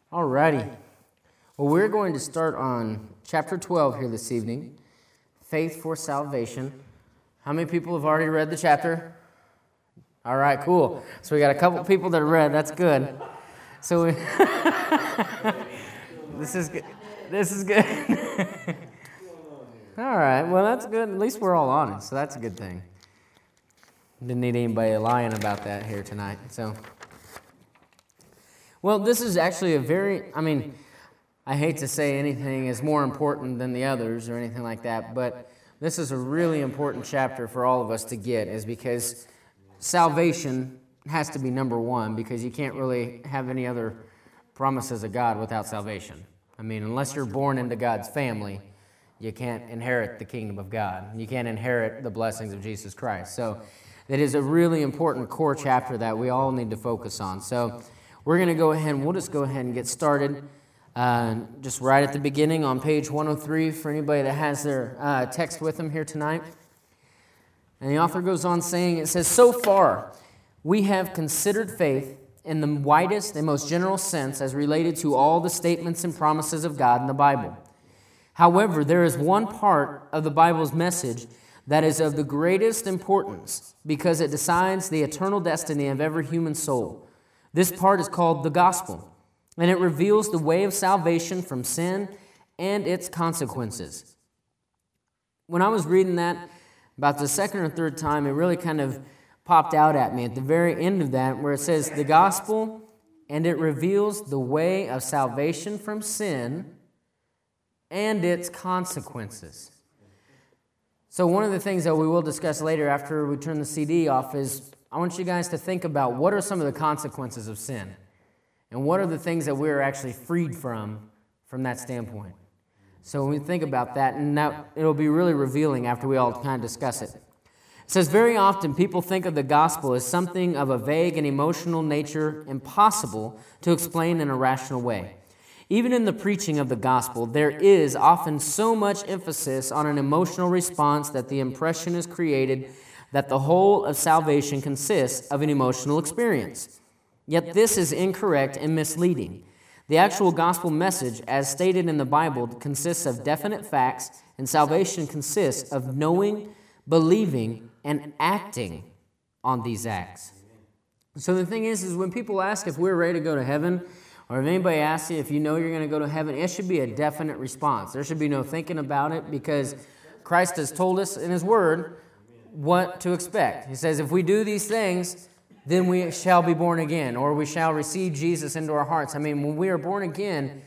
Alrighty. Well, we're going to start on chapter 12 here this evening, Faith for Salvation. How many people have already read the chapter? All right, cool. So we got a couple people that read. That's good. So this is good. This is good. All right. Well, that's good. At least we're all honest, so that's a good thing. Didn't need anybody lying about that here tonight. Well, this is actually I hate to say anything is more important than the others or anything like that, but this is a really important chapter for all of us to get, is because salvation has to be number one, because you can't really have any other promises of God without salvation. Unless you're born into God's family, you can't inherit the kingdom of God. You can't inherit the blessings of Jesus Christ. So it is a really important core chapter that we all need to focus on. So we're going to go ahead and we'll just go ahead and get started. Just right at the beginning on page 103 for anybody that has their text with them here tonight. And the author goes on saying, it says, "So far, we have considered faith in the widest and most general sense as related to all the statements and promises of God in the Bible. However, there is one part of the Bible's message that is of the greatest importance because it decides the eternal destiny of every human soul. This part is called the gospel, and it reveals the way of salvation from sin and its consequences." When I was reading that about the second or third time, it really kind of popped out at me at the very end of that, where it says the gospel, and it reveals the way of salvation from sin and its consequences. So one of the things that we will discuss later after we turn the CD off is I want you guys to think about what are some of the consequences of sin, and what are the things that we're actually freed from that standpoint. So when we think about that, and now it'll be really revealing after we all kind of discuss it. It says, very often people think of the gospel as something of a vague and emotional nature impossible to explain in a rational way. Even in the preaching of the gospel, there is often so much emphasis on an emotional response that the impression is created that the whole of salvation consists of an emotional experience. Yet this is incorrect and misleading. The actual gospel message, as stated in the Bible, consists of definite facts, and salvation consists of knowing, believing, and acting on these acts. So the thing is when people ask if we're ready to go to heaven, or if anybody asks you if you know you're going to go to heaven, it should be a definite response. There should be no thinking about it, because Christ has told us in His Word what to expect. He says, if we do these things, then we shall be born again, or we shall receive Jesus into our hearts. When we are born again,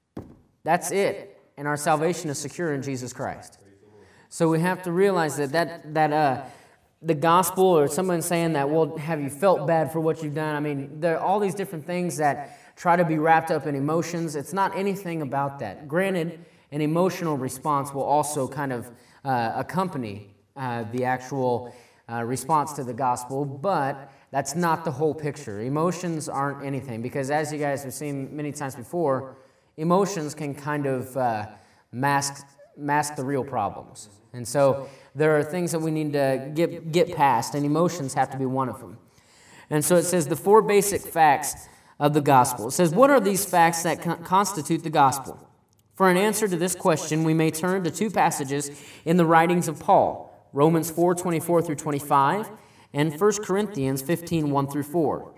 that's it, and our salvation is secure in Jesus Christ. So we have to realize that the gospel, or someone saying that, well, have you felt bad for what you've done? There are all these different things that try to be wrapped up in emotions. It's not anything about that. Granted, an emotional response will also kind of accompany the actual response to the gospel, but that's not the whole picture. Emotions aren't anything, because as you guys have seen many times before, emotions can kind of mask the real problems. And so there are things that we need to get past, and emotions have to be one of them. And so it says the four basic facts of the gospel. It says, what are these facts that constitute the gospel? For an answer to this question, we may turn to two passages in the writings of Paul, Romans 4:24 through 25, and 1 Corinthians 15:1 through 4.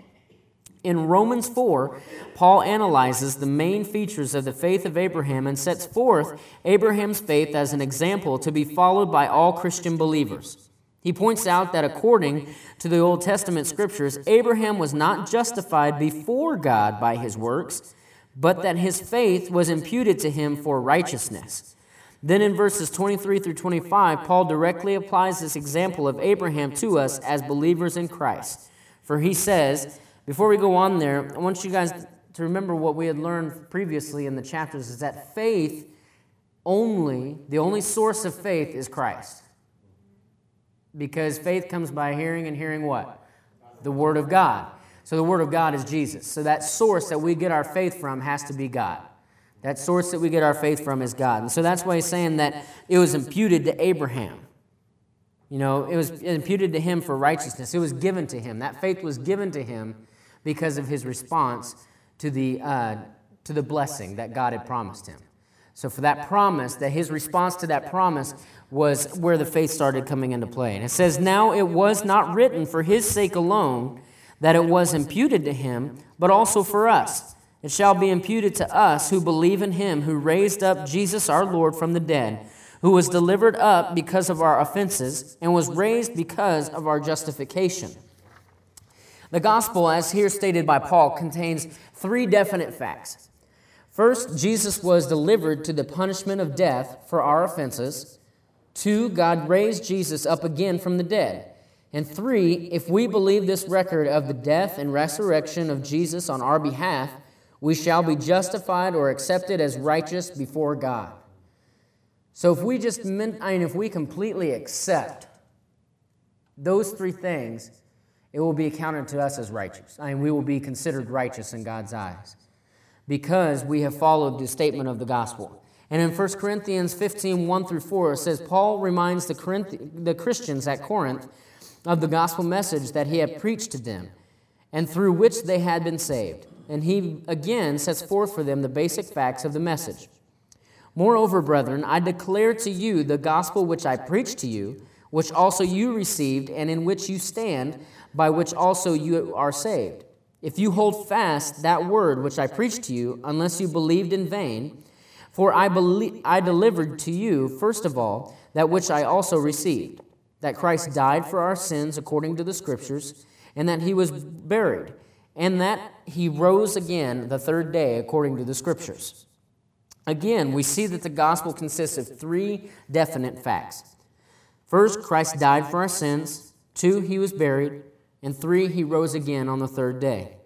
In Romans 4, Paul analyzes the main features of the faith of Abraham and sets forth Abraham's faith as an example to be followed by all Christian believers. He points out that according to the Old Testament scriptures, Abraham was not justified before God by his works, but that his faith was imputed to him for righteousness. Then in verses 23 through 25, Paul directly applies this example of Abraham to us as believers in Christ. For he says, before we go on there, I want you guys to remember what we had learned previously in the chapters, is that the only source of faith is Christ. Because faith comes by hearing, and hearing what? The Word of God. So the Word of God is Jesus. So that source that we get our faith from has to be God. That source that we get our faith from is God. And so that's why he's saying that it was imputed to Abraham. It was imputed to him for righteousness. It was given to him. That faith was given to him because of his response to the to the blessing that God had promised him. So for that promise, that his response to that promise was where the faith started coming into play. And it says, now it was not written for his sake alone that it was imputed to him, but also for us. It shall be imputed to us who believe in him who raised up Jesus our Lord from the dead, who was delivered up because of our offenses and was raised because of our justification. The gospel, as here stated by Paul, contains three definite facts. First, Jesus was delivered to the punishment of death for our offenses. 2, God raised Jesus up again from the dead. And 3, if we believe this record of the death and resurrection of Jesus on our behalf, we shall be justified or accepted as righteous before God. So if we completely accept those three things, it will be accounted to us as righteous. We will be considered righteous in God's eyes because we have followed the statement of the gospel. And in 1 Corinthians 15, 1 through 4, it says, Paul reminds the Christians at Corinth of the gospel message that he had preached to them and through which they had been saved. And he again sets forth for them the basic facts of the message. Moreover, brethren, I declare to you the gospel which I preached to you, which also you received, and in which you stand, by which also you are saved. If you hold fast that word which I preached to you, unless you believed in vain, for I delivered to you, first of all, that which I also received, that Christ died for our sins according to the Scriptures, and that he was buried, and that he rose again the third day according to the Scriptures. Again, we see that the gospel consists of three definite facts. First, Christ died for our sins. 2, he was buried. And 3, he rose again on the third day.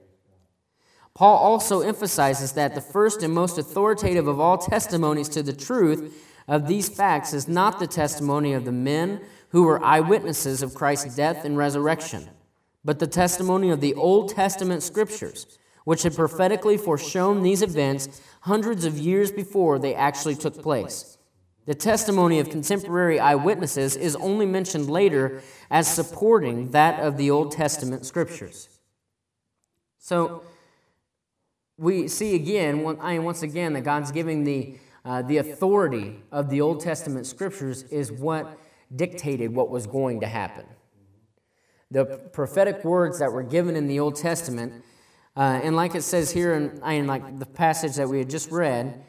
Paul also emphasizes that the first and most authoritative of all testimonies to the truth of these facts is not the testimony of the men who were eyewitnesses of Christ's death and resurrection, but the testimony of the Old Testament Scriptures, which had prophetically foreshown these events hundreds of years before they actually took place. The testimony of contemporary eyewitnesses is only mentioned later as supporting that of the Old Testament Scriptures. So we see again, once again, that God's giving the authority of the Old Testament Scriptures is what dictated what was going to happen. The prophetic words that were given in the Old Testament, and like it says here in like the passage that we had just read,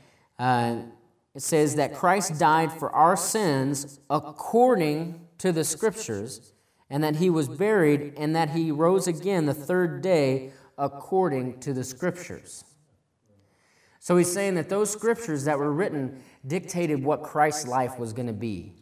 it says that Christ died for our sins according to the Scriptures, and that he was buried, and that he rose again the third day according to the Scriptures. So he's saying that those Scriptures that were written dictated what Christ's life was going to be.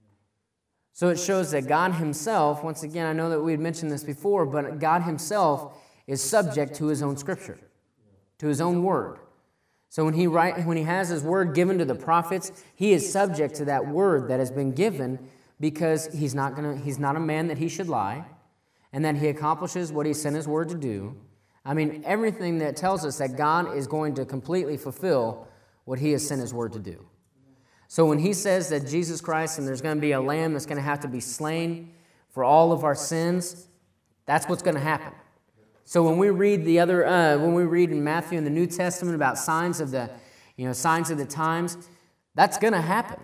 So it shows that God himself, once again, I know that we had mentioned this before, but God himself is subject to his own Scripture, to his own word. So when he has his word given to the prophets, he is subject to that word that has been given because he's not a man that he should lie, and that he accomplishes what he sent his word to do. Everything that tells us that God is going to completely fulfill what he has sent his word to do. So when he says that Jesus Christ, and there's going to be a lamb that's going to have to be slain for all of our sins, that's what's going to happen. So when we read in Matthew in the New Testament about signs of the times, that's going to happen.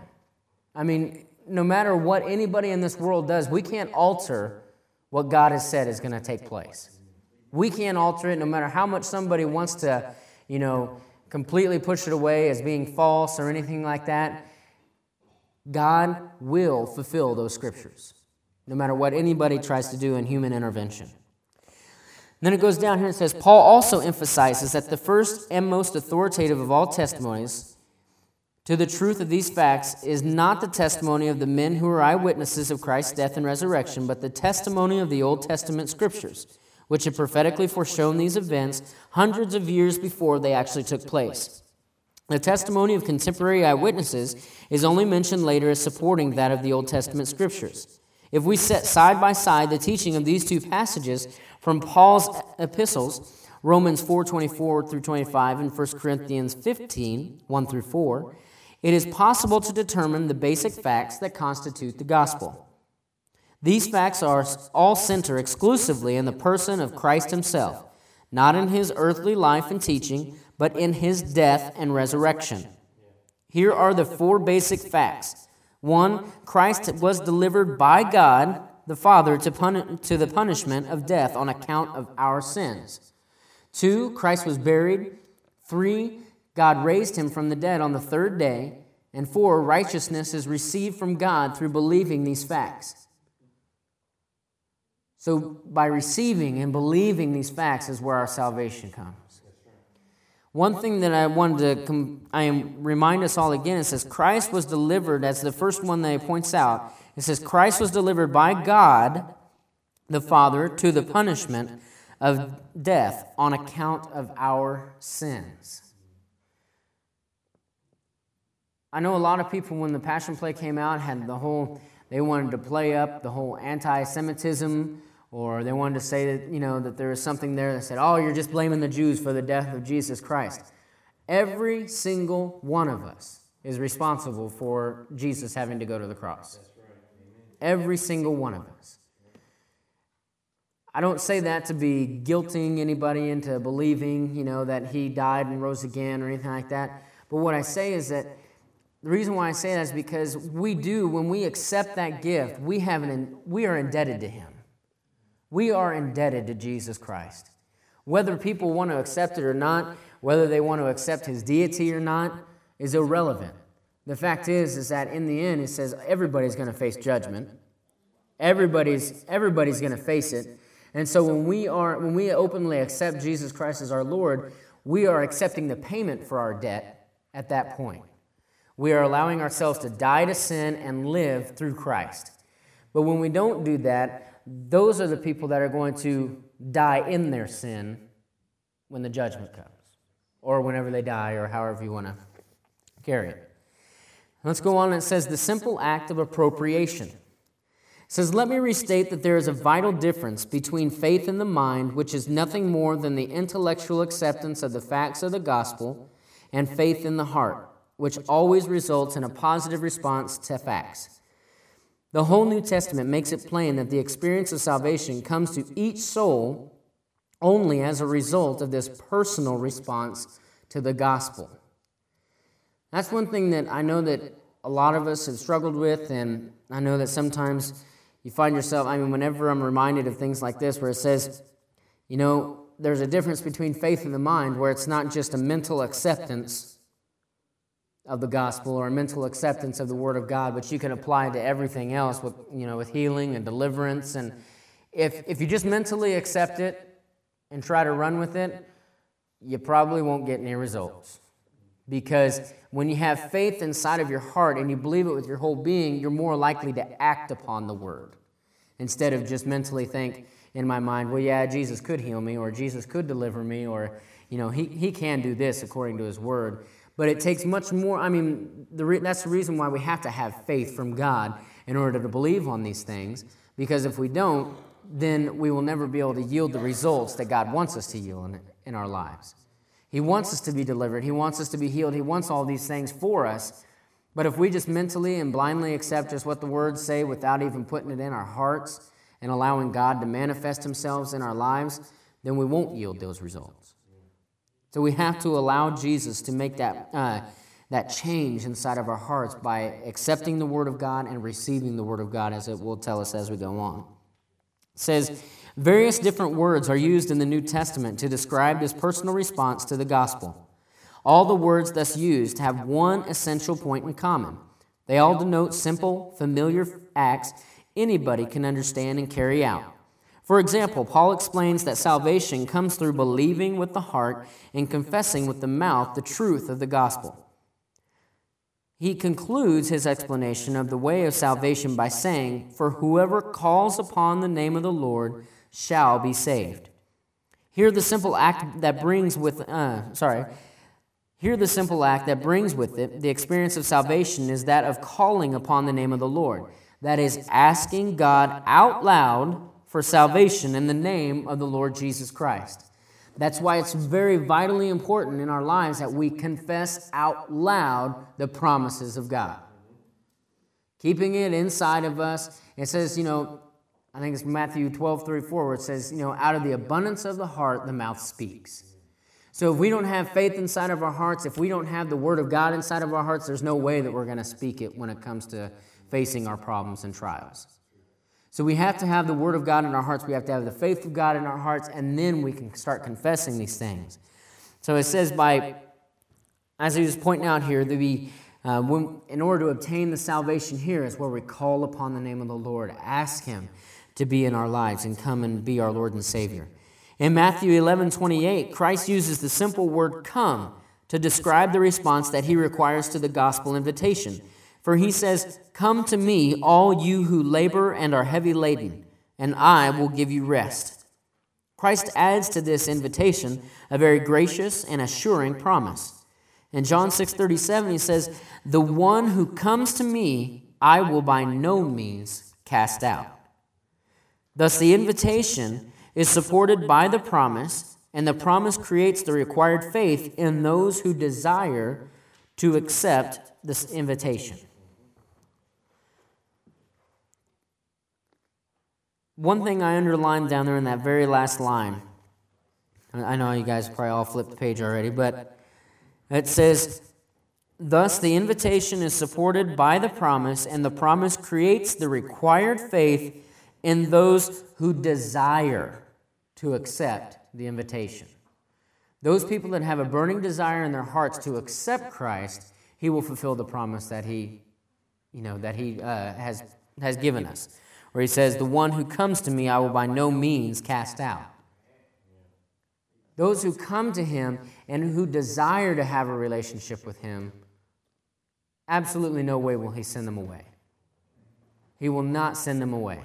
No matter what anybody in this world does, we can't alter what God has said is going to take place. We can't alter it no matter how much somebody wants to, completely push it away as being false or anything like that. God will fulfill those Scriptures, no matter what anybody tries to do in human intervention. Then it goes down here and says, Paul also emphasizes that the first and most authoritative of all testimonies to the truth of these facts is not the testimony of the men who are eyewitnesses of Christ's death and resurrection, but the testimony of the Old Testament Scriptures, which had prophetically foreshown these events hundreds of years before they actually took place. The testimony of contemporary eyewitnesses is only mentioned later as supporting that of the Old Testament Scriptures. If we set side by side the teaching of these two passages from Paul's epistles, Romans 4:24 through 25 and 1 Corinthians 15, 1 through 4, it is possible to determine the basic facts that constitute the gospel. These facts all center exclusively in the person of Christ himself, not in his earthly life and teaching, but in his death and resurrection. Here are the four basic facts. 1, Christ was delivered by God the Father to the punishment of death on account of our sins. 2, Christ was buried. 3, God raised him from the dead on the third day. And 4, righteousness is received from God through believing these facts. So by receiving and believing these facts is where our salvation comes. One thing that I wanted to remind us all again, it says Christ was delivered, as the first one that he points out. It says Christ was delivered by God, the Father, to the punishment of death on account of our sins. I know a lot of people, when the Passion Play came out, had they wanted to play up the whole anti-Semitism, or they wanted to say that, that there was something there that said, oh, you're just blaming the Jews for the death of Jesus Christ. Every single one of us is responsible for Jesus having to go to the cross. Every single one of us. I don't say that to be guilting anybody into believing, that he died and rose again or anything like that. But what I say is that the reason why I say that is because when we accept that gift, we are indebted to him. We are indebted to Jesus Christ. Whether people want to accept it or not, whether they want to accept his deity or not, is irrelevant. The fact is that in the end, it says everybody's going to face judgment. Everybody's going to face it. And so when we openly accept Jesus Christ as our Lord, we are accepting the payment for our debt at that point. We are allowing ourselves to die to sin and live through Christ. But when we don't do that, those are the people that are going to die in their sin when the judgment comes, or whenever they die, or however you want to carry it. Let's go on. It says the simple act of appropriation. It says, let me restate that there is a vital difference between faith in the mind, which is nothing more than the intellectual acceptance of the facts of the gospel, and faith in the heart, which always results in a positive response to facts. The whole New Testament makes it plain that the experience of salvation comes to each soul only as a result of this personal response to the gospel. That's one thing that I know that a lot of us have struggled with, and I know that sometimes you find yourself, whenever I'm reminded of things like this, where it says, there's a difference between faith in the mind, where it's not just a mental acceptance of the gospel or a mental acceptance of the Word of God, but you can apply it to everything else with healing and deliverance. And if you just mentally accept it and try to run with it, you probably won't get any results. Because when you have faith inside of your heart and you believe it with your whole being, you're more likely to act upon the Word instead of just mentally think in my mind, well, yeah, Jesus could heal me, or Jesus could deliver me, or he can do this according to his Word. But it takes much more. That's the reason why we have to have faith from God in order to believe on these things. Because if we don't, then we will never be able to yield the results that God wants us to yield in our lives. He wants us to be delivered. He wants us to be healed. He wants all these things for us. But if we just mentally and blindly accept just what the words say without even putting it in our hearts and allowing God to manifest himself in our lives, then we won't yield those results. So we have to allow Jesus to make that change inside of our hearts by accepting the Word of God and receiving the Word of God, as it will tell us as we go on. It says, various different words are used in the New Testament to describe this personal response to the gospel. All the words thus used have one essential point in common. They all denote simple, familiar acts anybody can understand and carry out. For example, Paul explains that salvation comes through believing with the heart and confessing with the mouth the truth of the gospel. He concludes his explanation of the way of salvation by saying, "For whoever calls upon the name of the Lord shall be saved." Here the simple act that brings with it, the experience of salvation is that of calling upon the name of the Lord. That is, asking God out loud for salvation in the name of the Lord Jesus Christ. That's why it's very vitally important in our lives that we confess out loud the promises of God. Keeping it inside of us. It says, I think it's Matthew 12:34, where it says, out of the abundance of the heart, the mouth speaks. So if we don't have faith inside of our hearts, if we don't have the Word of God inside of our hearts, there's no way that we're going to speak it when it comes to facing our problems and trials. So we have to have the Word of God in our hearts. We have to have the faith of God in our hearts, and then we can start confessing these things. So it says as he was pointing out here, in order to obtain the salvation here is where we call upon the name of the Lord, ask Him to be in our lives and come and be our Lord and Savior. In Matthew 11:28, Christ uses the simple word come to describe the response that He requires to the gospel invitation. For He says, "Come to me, all you who labor and are heavy laden, and I will give you rest." Christ adds to this invitation a very gracious and assuring promise. In John 6:37, He says, "The one who comes to me, I will by no means cast out." Thus, the invitation is supported by the promise, and the promise creates the required faith in those who desire to accept this invitation. One thing I underlined down there in that very last line, I know you guys probably all flipped the page already, but it says, "Thus the invitation is supported by the promise, and the promise creates the required faith in those who desire to accept the invitation." Those people that have a burning desire in their hearts to accept Christ, He will fulfill the promise that He has given us. Where He says, "The one who comes to me, I will by no means cast out." Those who come to Him and who desire to have a relationship with Him, absolutely no way will He send them away. He will not send them away.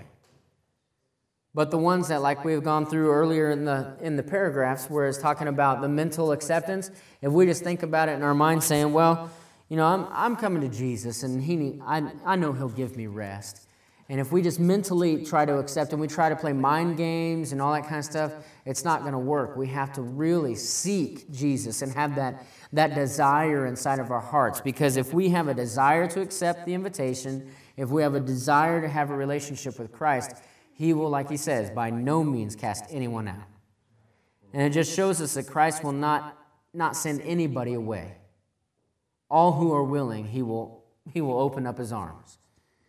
But the ones that, like we've gone through earlier in the paragraphs, where it's talking about the mental acceptance, if we just think about it in our mind, saying, "Well, I'm coming to Jesus, and I know He'll give me rest." And if we just mentally try to accept and we try to play mind games and all that kind of stuff, it's not going to work. We have to really seek Jesus and have that desire inside of our hearts. Because if we have a desire to accept the invitation, if we have a desire to have a relationship with Christ, He will, like He says, by no means cast anyone out. And it just shows us that Christ will not send anybody away. All who are willing, He will open up His arms.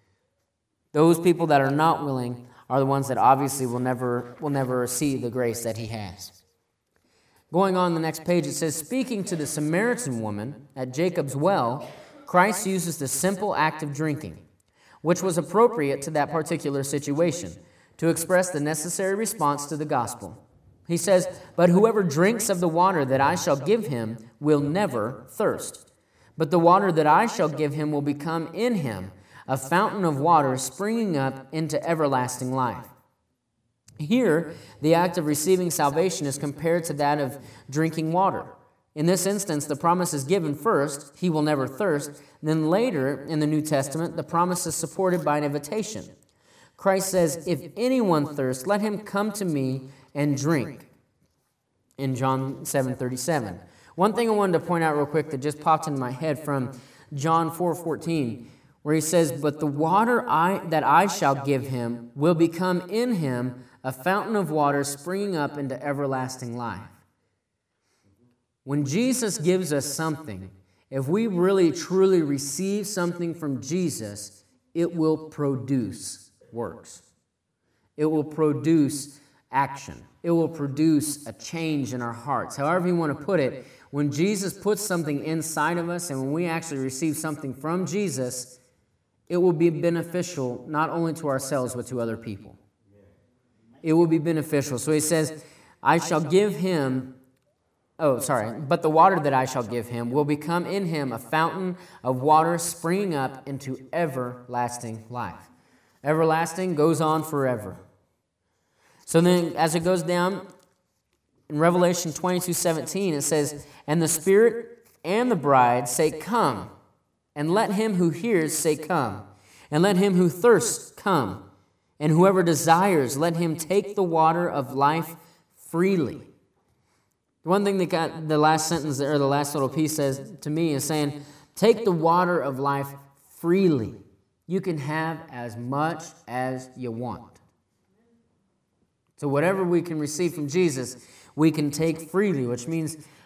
Those people that are not willing are the ones that obviously will never see the grace that He has. Going on the next page, it says, "Speaking to the Samaritan woman at Jacob's well, Christ uses the simple act of drinking, which was appropriate to that particular situation, to express the necessary response to the gospel. He says, 'But whoever drinks of the water that I shall give him will never thirst. But the water that I shall give him will become in him a fountain of water springing up into everlasting life.'" Here, the act of receiving salvation is compared to that of drinking water. In this instance, the promise is given first, "He will never thirst." Then later, in the New Testament, the promise is supported by an invitation. Christ says, "If anyone thirsts, let him come to me and drink," in John 7:37. One thing I wanted to point out real quick that just popped into my head from John 4:14, where He says, "But the water that I shall give him will become in him a fountain of water springing up into everlasting life." When Jesus gives us something, if we really truly receive something from Jesus, it will produce works. It will produce action. It will produce a change in our hearts. However you want to put it, when Jesus puts something inside of us and when we actually receive something from Jesus, it will be beneficial not only to ourselves but to other people. It will be beneficial. So He says, "I shall give him," "but the water that I shall give him will become in him a fountain of water springing up into everlasting life." Everlasting goes on forever. So then, as it goes down, in Revelation 22:17, it says, "And the Spirit and the bride say, 'Come.' And let him who hears say, 'Come.' And let him who thirsts come. And whoever desires, let him take the water of life freely." The one thing that got the last sentence, or the last little piece says to me, is saying, take the water of life freely. You can have as much as you want. So whatever we can receive from Jesus, we can take freely, which means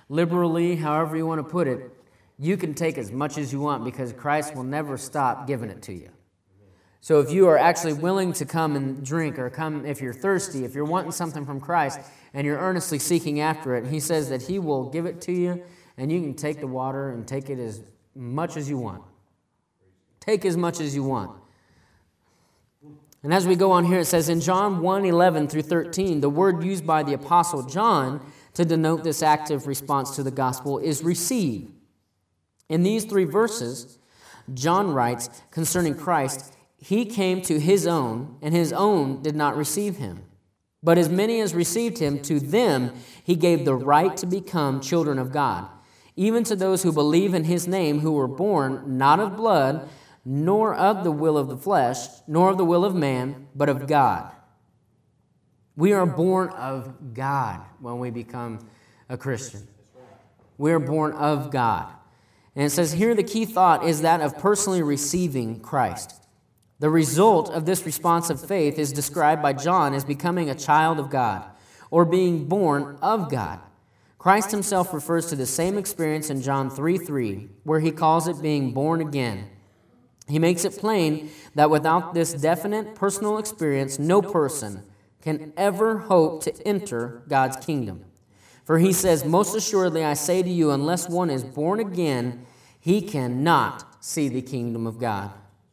liberally, however you want to put it, you can take as much as you want because Christ will never stop giving it to you. So if you are actually willing to come and drink, or come if you're thirsty, if you're wanting something from Christ and you're earnestly seeking after it, He says that He will give it to you, and you can take the water and take it as much as you want. Take as much as you want. And as we go on here, it says in John 1:11 through 13, the word used by the Apostle John to denote this active response to the gospel is receive. In these 3 verses, John writes concerning Christ, He came to His own, and His own did not receive Him. But as many as received Him, to them He gave the right to become children of God, even to those who believe in His name, who were born not of blood, nor of the will of the flesh, nor of the will of man, but of God. We are born of God when we become a Christian. We are born of God. And it says here the key thought is that of personally receiving Christ. The result of this response of faith is described by John as becoming a child of God, or being born of God. Christ Himself refers to the same experience in John 3:3, where He calls it being born again. He makes it plain that without this definite personal experience, no person can ever hope to enter God's kingdom. For He says, most assuredly I say to you, unless one is born again, he cannot see the kingdom of God.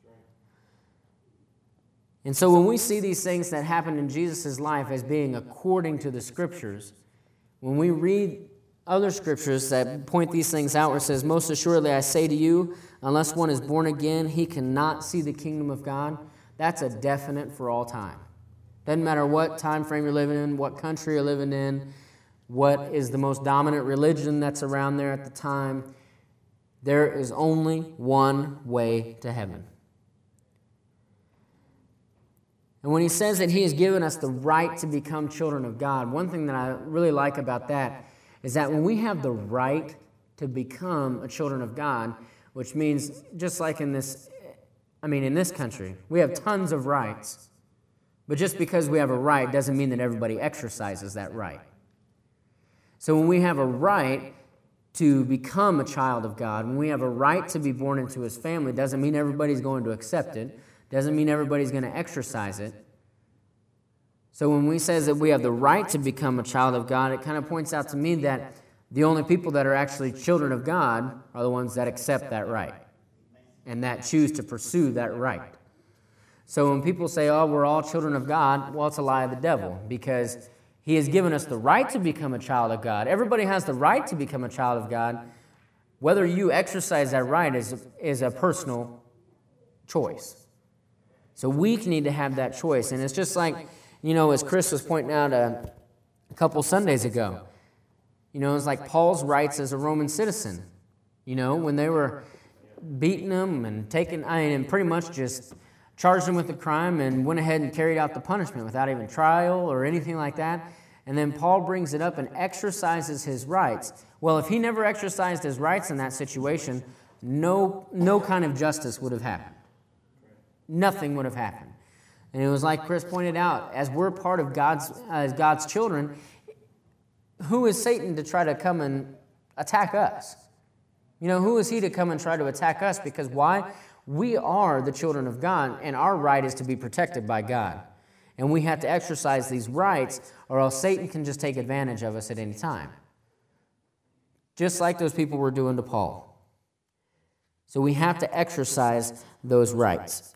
And so when we see these things that happened in Jesus' life as being according to the Scriptures, when we read other Scriptures that point these things out, where it says, most assuredly I say to you, unless one is born again, he cannot see the kingdom of God, that's a definite for all time. Doesn't matter what time frame you're living in, what country you're living in, what is the most dominant religion that's around there at the time. There is only one way to heaven. And when He says that He has given us the right to become children of God, one thing that I really like about that is that when we have the right to become a children of God, which means just like in this country, we have tons of rights. But just because we have a right doesn't mean that everybody exercises that right. So when we have a right to become a child of God, when we have a right to be born into His family, doesn't mean everybody's going to accept it, doesn't mean everybody's going to exercise it. So when we say that we have the right to become a child of God, it kind of points out to me that the only people that are actually children of God are the ones that accept that right and that choose to pursue that right. So when people say, oh, we're all children of God, well, it's a lie of the devil, because He has given us the right to become a child of God. Everybody has the right to become a child of God. Whether you exercise that right is a personal choice. So we need to have that choice. And it's just like, as Chris was pointing out a couple Sundays ago, it's like Paul's rights as a Roman citizen. When they were beating him and and pretty much just charged him with the crime and went ahead and carried out the punishment without even trial or anything like that. And then Paul brings it up and exercises his rights. Well, if he never exercised his rights in that situation, no kind of justice would have happened. Nothing would have happened. And it was like Chris pointed out, as we're part of God's children, who is Satan to try to come and attack us? Who is he to come and try to attack us? Because why? We are the children of God, and our right is to be protected by God. And we have to exercise these rights, or else Satan can just take advantage of us at any time. Just like those people were doing to Paul. So we have to exercise those rights.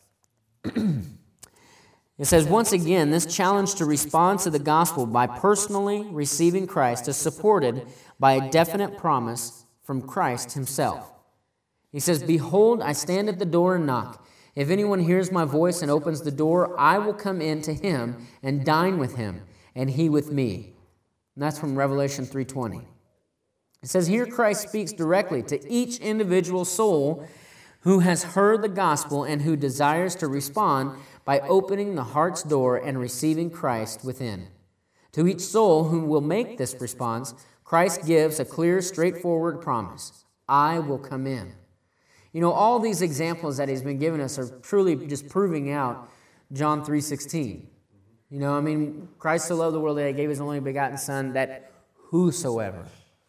It says, once again, this challenge to respond to the gospel by personally receiving Christ is supported by a definite promise from Christ Himself. He says, behold, I stand at the door and knock. If anyone hears my voice and opens the door, I will come in to him and dine with him, and he with me. And that's from Revelation 3:20. It says, here Christ speaks directly to each individual soul who has heard the gospel and who desires to respond by opening the heart's door and receiving Christ within. To each soul who will make this response, Christ gives a clear, straightforward promise. I will come in. All these examples that He's been giving us are truly just proving out John 3:16. Christ so loved the world that He gave His only begotten Son, that whosoever.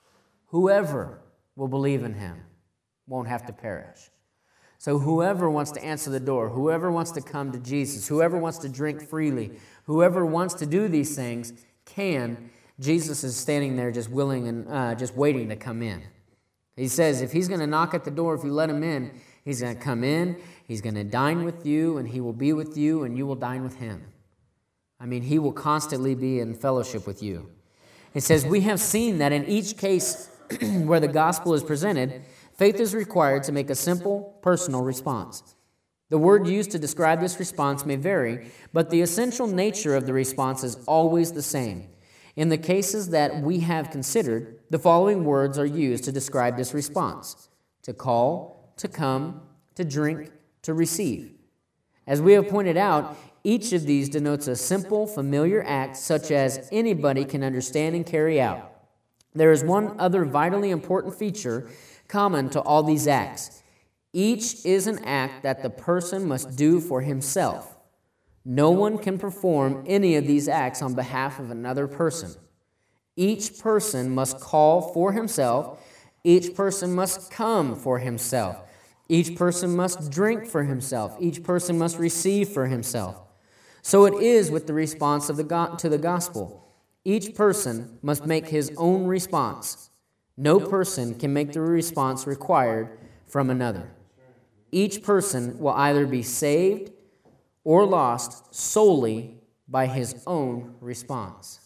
whoever will believe in him won't have to perish. So whoever wants to answer the door, whoever wants to come to Jesus, whoever wants to drink freely, whoever wants to do these things can. Jesus is standing there just willing and just waiting to come in. He says if he's going to knock at the door, if you let him in, he's going to come in, he's going to dine with you, and he will be with you, and you will dine with him. I mean, he will constantly be in fellowship with you. It says, we have seen that in each case where the gospel is presented, faith is required to make a simple, personal response. The word used to describe this response may vary, but the essential nature of the response is always the same. In the cases that we have considered, the following words are used to describe this response: to call, to come, to drink, to receive. As we have pointed out, each of these denotes a simple, familiar act such as anybody can understand and carry out. There is one other vitally important feature common to all these acts. Each is an act that the person must do for himself. No one can perform any of these acts on behalf of another person. Each person must call for himself. Each person must come for himself. Each person must drink for himself. Each person must receive for himself. So it is with the response to the gospel. Each person must make his own response. No person can make the response required from another. Each person will either be saved or lost solely by his own response.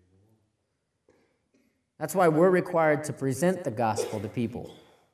That's why we're required to present the gospel to people.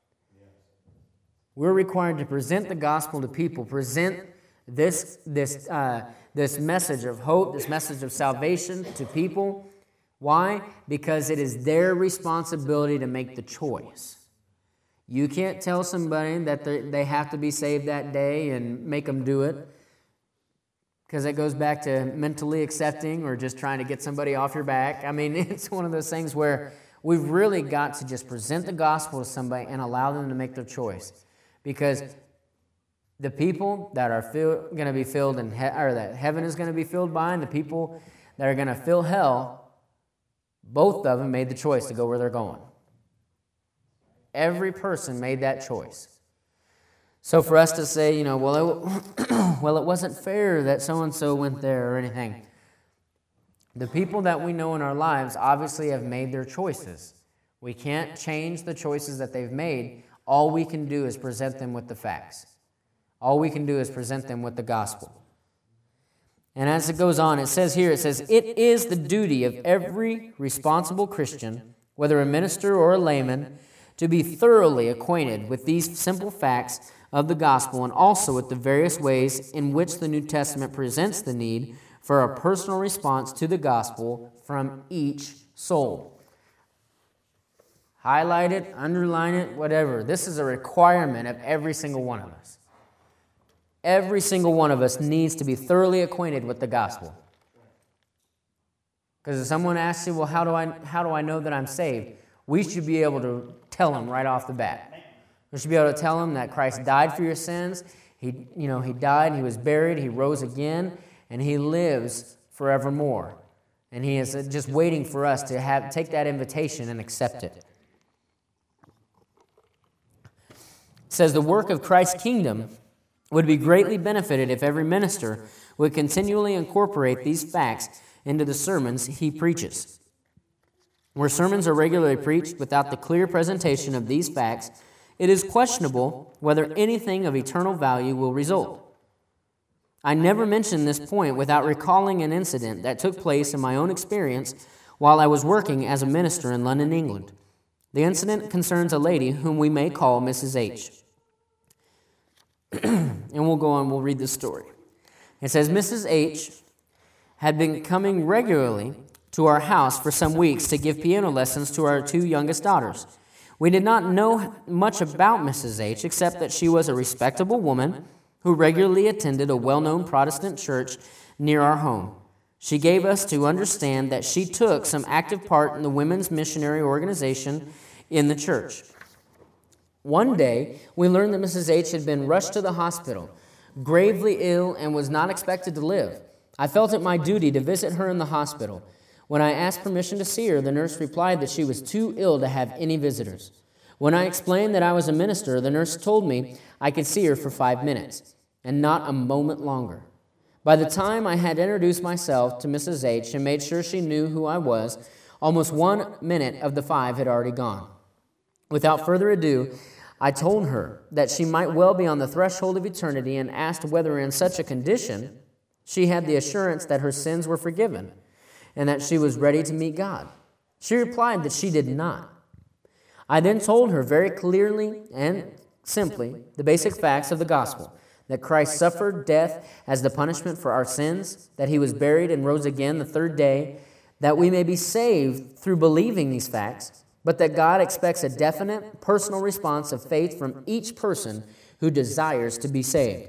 We're required to present the gospel to people, present this message of hope, this message of salvation to people. Why? Because it is their responsibility to make the choice. You can't tell somebody that they have to be saved that day and make them do it, because it goes back to mentally accepting or just trying to get somebody off your back. I mean, it's one of those things where we've really got to just present the gospel to somebody and allow them to make their choice. Because the people that are going to be filled in, or that heaven is going to be filled by, and the people that are going to fill hell, both of them made the choice to go where they're going. Every person made that choice. So for us to say, well, it wasn't fair that so-and-so went there or anything. The people that we know in our lives obviously have made their choices. We can't change the choices that they've made. All we can do is present them with the facts. All we can do is present them with the gospel. And as it goes on, it says, it is the duty of every responsible Christian, whether a minister or a layman, to be thoroughly acquainted with these simple facts of the gospel, and also with the various ways in which the New Testament presents the need for a personal response to the gospel from each soul. Highlight it, underline it, whatever. This is a requirement of every single one of us. Every single one of us needs to be thoroughly acquainted with the gospel. Because if someone asks you, well, how do I know that I'm saved? We should be able to tell them right off the bat. We should be able to tell them that Christ died for your sins. He died, he was buried, he rose again, and he lives forevermore. And he is just waiting for us to take that invitation and accept it. It says the work of Christ's kingdom would be greatly benefited if every minister would continually incorporate these facts into the sermons he preaches. Where sermons are regularly preached without the clear presentation of these facts, it is questionable whether anything of eternal value will result. I never mention this point without recalling an incident that took place in my own experience while I was working as a minister in London, England. The incident concerns a lady whom we may call Mrs. H. And we'll go on, we'll read this story. It says, Mrs. H. had been coming regularly to our house for some weeks to give piano lessons to our two youngest daughters. We did not know much about Mrs. H. except that she was a respectable woman who regularly attended a well-known Protestant church near our home. She gave us to understand that she took some active part in the women's missionary organization in the church. One day, we learned that Mrs. H. had been rushed to the hospital, gravely ill, and was not expected to live. I felt it my duty to visit her in the hospital. When I asked permission to see her, the nurse replied that she was too ill to have any visitors. When I explained that I was a minister, the nurse told me I could see her for 5 minutes, and not a moment longer. By the time I had introduced myself to Mrs. H. and made sure she knew who I was, almost 1 minute of the 5 had already gone. Without further ado, I told her that she might well be on the threshold of eternity and asked whether in such a condition she had the assurance that her sins were forgiven and that she was ready to meet God. She replied that she did not. I then told her very clearly and simply the basic facts of the gospel, that Christ suffered death as the punishment for our sins, that he was buried and rose again the third day, that we may be saved through believing these facts, but that God expects a definite personal response of faith from each person who desires to be saved.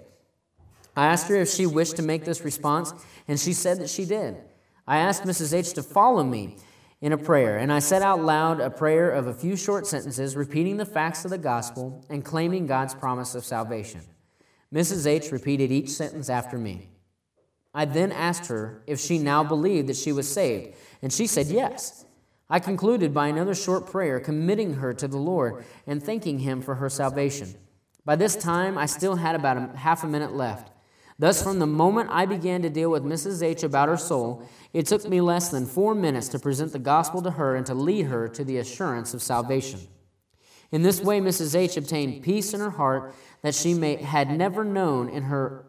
I asked her if she wished to make this response, and she said that she did. I asked Mrs. H. to follow me in a prayer, and I said out loud a prayer of a few short sentences, repeating the facts of the gospel and claiming God's promise of salvation. Mrs. H. repeated each sentence after me. I then asked her if she now believed that she was saved, and she said yes. I concluded by another short prayer, committing her to the Lord and thanking him for her salvation. By this time, I still had about half a minute left. Thus, from the moment I began to deal with Mrs. H. about her soul, it took me less than 4 minutes to present the gospel to her and to lead her to the assurance of salvation. In this way, Mrs. H. obtained peace in her heart that she had never known in her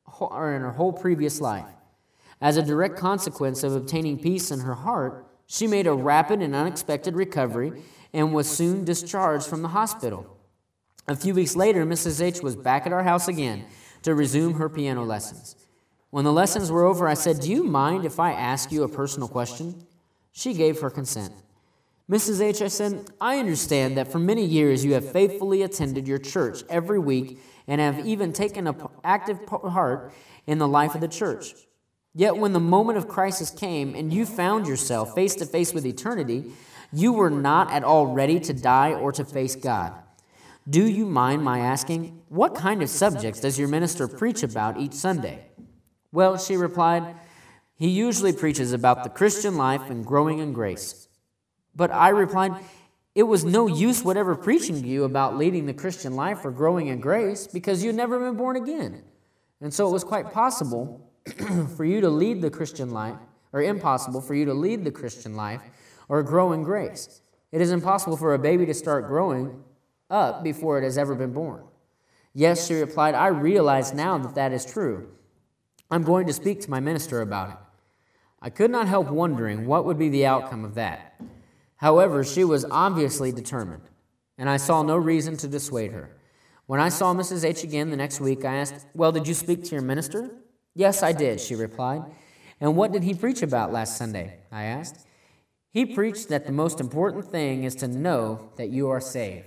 whole previous life. As a direct consequence of obtaining peace in her heart, she made a rapid and unexpected recovery and was soon discharged from the hospital. A few weeks later, Mrs. H. was back at our house again to resume her piano lessons. When the lessons were over, I said, "Do you mind if I ask you a personal question?" She gave her consent. "Mrs. H," I said, "I understand that for many years you have faithfully attended your church every week and have even taken an active part in the life of the church. Yet when the moment of crisis came and you found yourself face to face with eternity, you were not at all ready to die or to face God. Do you mind my asking, what kind of subjects does your minister preach about each Sunday?" "Well," she replied, "he usually preaches about the Christian life and growing in grace." But I replied, "It was no use whatever preaching to you about leading the Christian life or growing in grace because you'd never been born again. And so it was quite possible for you to lead the Christian life, or impossible for you to lead the Christian life or grow in grace. It is impossible for a baby to start growing up before it has ever been born." "Yes," she replied, "I realize now that that is true. I'm going to speak to my minister about it." I could not help wondering what would be the outcome of that. However, she was obviously determined, and I saw no reason to dissuade her. When I saw Mrs. H. again the next week, I asked, "Well, did you speak to your minister?" "Yes, I did," she replied. "And what did he preach about last Sunday?" I asked. "He preached that the most important thing is to know that you are saved."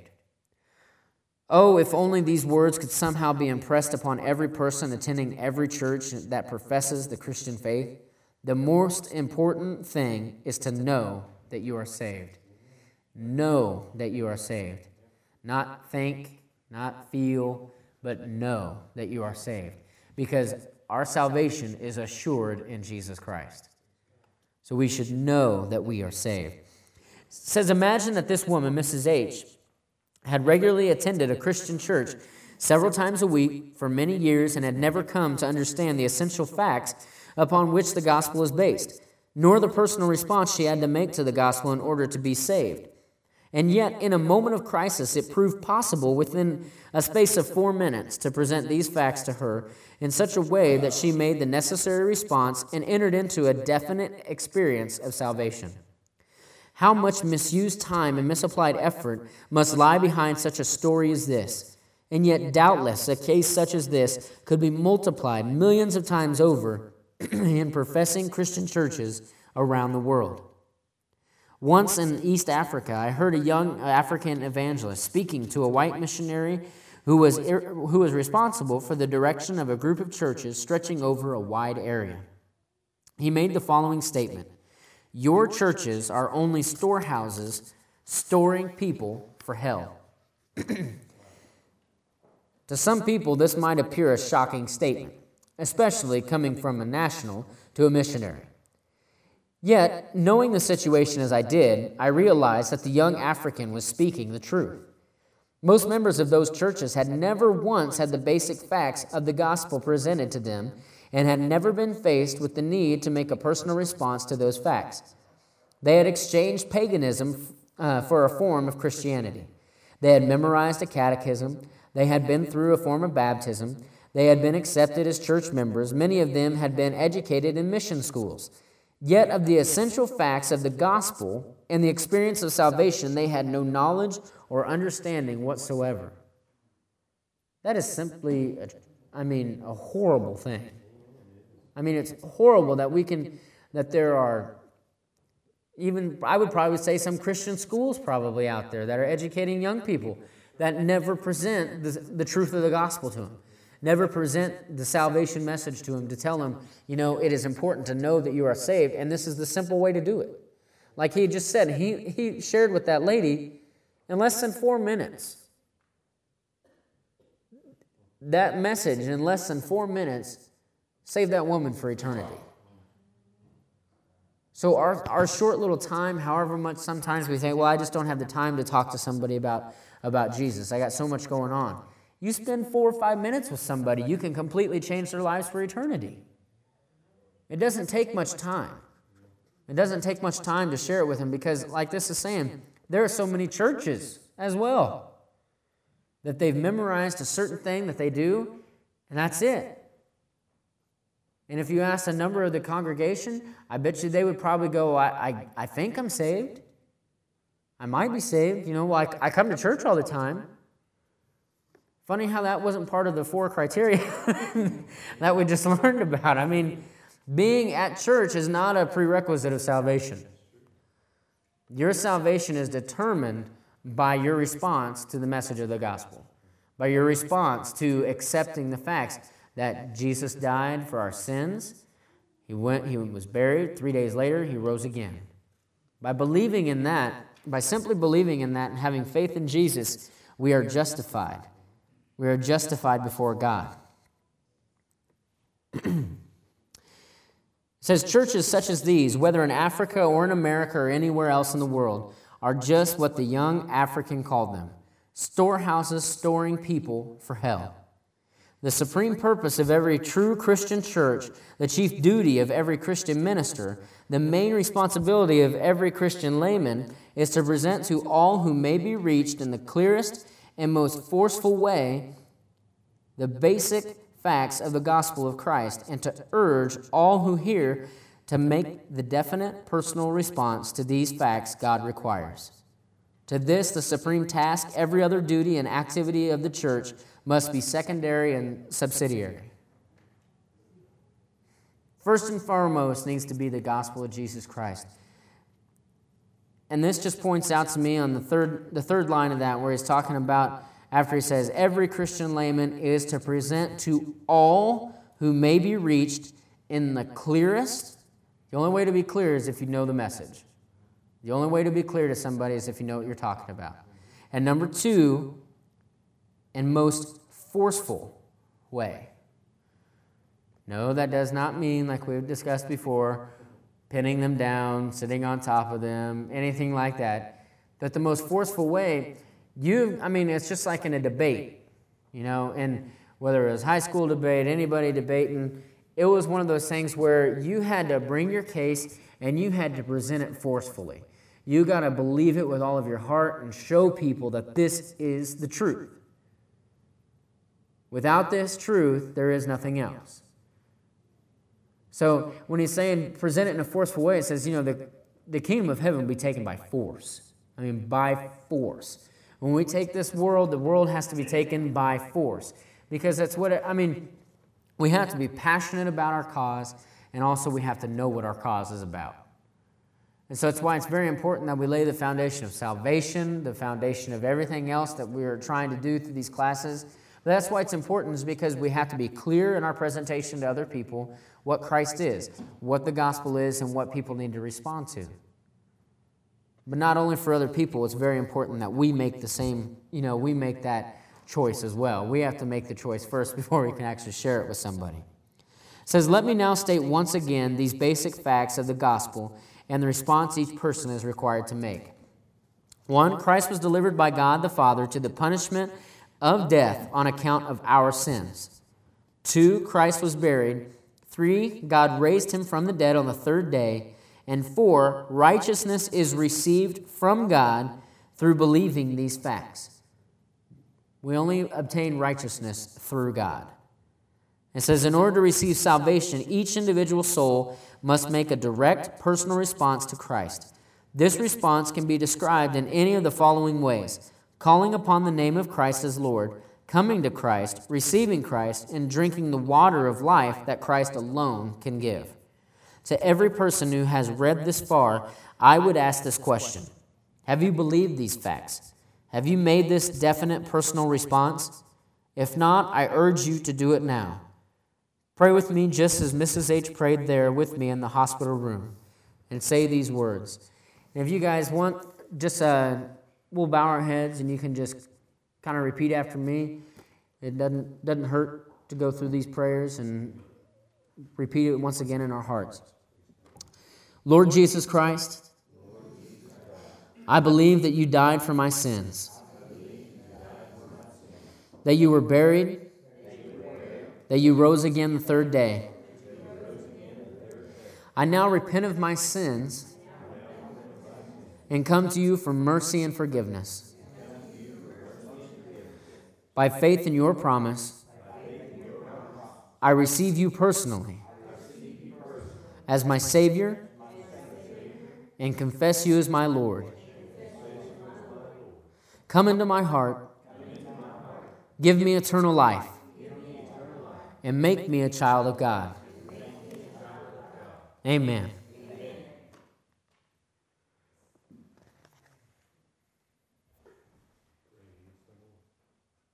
Oh, if only these words could somehow be impressed upon every person attending every church that professes the Christian faith. The most important thing is to know that you are saved. Know that you are saved. Not think, not feel, but know that you are saved. Because our salvation is assured in Jesus Christ. So we should know that we are saved. It says, imagine that this woman, Mrs. H., had regularly attended a Christian church several times a week for many years and had never come to understand the essential facts upon which the gospel is based, nor the personal response she had to make to the gospel in order to be saved. And yet, in a moment of crisis, it proved possible within a space of 4 minutes to present these facts to her in such a way that she made the necessary response and entered into a definite experience of salvation. How much misused time and misapplied effort must lie behind such a story as this? And yet, doubtless, a case such as this could be multiplied millions of times over in professing Christian churches around the world. Once in East Africa, I heard a young African evangelist speaking to a white missionary who was responsible for the direction of a group of churches stretching over a wide area. He made the following statement: "Your churches are only storehouses storing people for hell." To some people, this might appear a shocking statement, especially coming from a national to a missionary. Yet, knowing the situation as I did, I realized that the young African was speaking the truth. Most members of those churches had never once had the basic facts of the gospel presented to them and had never been faced with the need to make a personal response to those facts. They had exchanged paganism for a form of Christianity. They had memorized a catechism. They had been through a form of baptism. They had been accepted as church members. Many of them had been educated in mission schools. Yet of the essential facts of the gospel and the experience of salvation, they had no knowledge or understanding whatsoever. That is simply, a horrible thing. It's horrible that there are even, I would probably say, some Christian schools probably out there that are educating young people that never present the truth of the gospel to them. Never present the salvation message to them to tell them, it is important to know that you are saved, and this is the simple way to do it. Like he just said, he shared with that lady in less than 4 minutes. That message in less than 4 minutes saved that woman for eternity. So our short little time, however much sometimes we think, well, I just don't have the time to talk to somebody about Jesus. I got so much going on. You spend 4 or 5 minutes with somebody, you can completely change their lives for eternity. It doesn't take much time. It doesn't take much time to share it with them because, like this is saying, there are so many churches as well that they've memorized a certain thing that they do, and that's it. And if you ask a number of the congregation, I bet you they would probably go, I think I'm saved. I might be saved. I come to church all the time. Funny how that wasn't part of the 4 criteria that we just learned about. Being at church is not a prerequisite of salvation. Your salvation is determined by your response to the message of the gospel, by your response to accepting the facts that Jesus died for our sins. He was buried. 3 days later, he rose again. By believing in that, by simply believing in that and having faith in Jesus, we are justified. We are justified before God. It says, churches such as these, whether in Africa or in America or anywhere else in the world, are just what the young African called them, storehouses storing people for hell. The supreme purpose of every true Christian church, the chief duty of every Christian minister, the main responsibility of every Christian layman is to present to all who may be reached in the clearest and most forceful way the basic facts of the gospel of Christ and to urge all who hear to make the definite personal response to these facts God requires. To this, the supreme task, every other duty and activity of the church must be secondary and subsidiary. First and foremost needs to be the gospel of Jesus Christ. And this just points out to me on the third line of that, where he's talking about, after he says, every Christian layman is to present to all who may be reached in the clearest. The only way to be clear is if you know the message. The only way to be clear to somebody is if you know what you're talking about. And number 2, and most forceful way. No, that does not mean, like we've discussed before, pinning them down, sitting on top of them, anything like that. But the most forceful way, it's just like in a debate, and whether it was high school debate, anybody debating, it was one of those things where you had to bring your case and you had to present it forcefully. You got to believe it with all of your heart and show people that this is the truth. Without this truth, there is nothing else. So when he's saying present it in a forceful way, it says, the kingdom of heaven will be taken by force. By force. When we take this world, the world has to be taken by force. Because that's what we have to be passionate about our cause, and also we have to know what our cause is about. And so it's why it's very important that we lay the foundation of salvation, the foundation of everything else that we're trying to do through these classes. But that's why it's important, is because we have to be clear in our presentation to other people what Christ is, what the gospel is, and what people need to respond to. But not only for other people, it's very important that we make the same, we make that choice as well. We have to make the choice first before we can actually share it with somebody. It says, let me now state once again these basic facts of the gospel and the response each person is required to make. 1, Christ was delivered by God the Father to the punishment of death on account of our sins. 2, Christ was buried. 3, God raised him from the dead on the third day. And 4, righteousness is received from God through believing these facts. We only obtain righteousness through God. It says, in order to receive salvation, each individual soul must make a direct personal response to Christ. This response can be described in any of the following ways: calling upon the name of Christ as Lord, coming to Christ, receiving Christ, and drinking the water of life that Christ alone can give. To every person who has read this far, I would ask this question: have you believed these facts? Have you made this definite personal response? If not, I urge you to do it now. Pray with me just as Mrs. H prayed there with me in the hospital room, and say these words. And if you guys want, just we'll bow our heads and you can just kind of repeat after me. It doesn't hurt to go through these prayers and repeat it once again in our hearts. Lord Jesus Christ, I believe that you died for my sins, that you were buried, that you rose again the third day. I now repent of my sins and come to you for mercy and forgiveness. By faith in your promise, I receive you personally as my Savior and confess you as my Lord. Come into my heart, give me eternal life, and make me a child of God. Amen.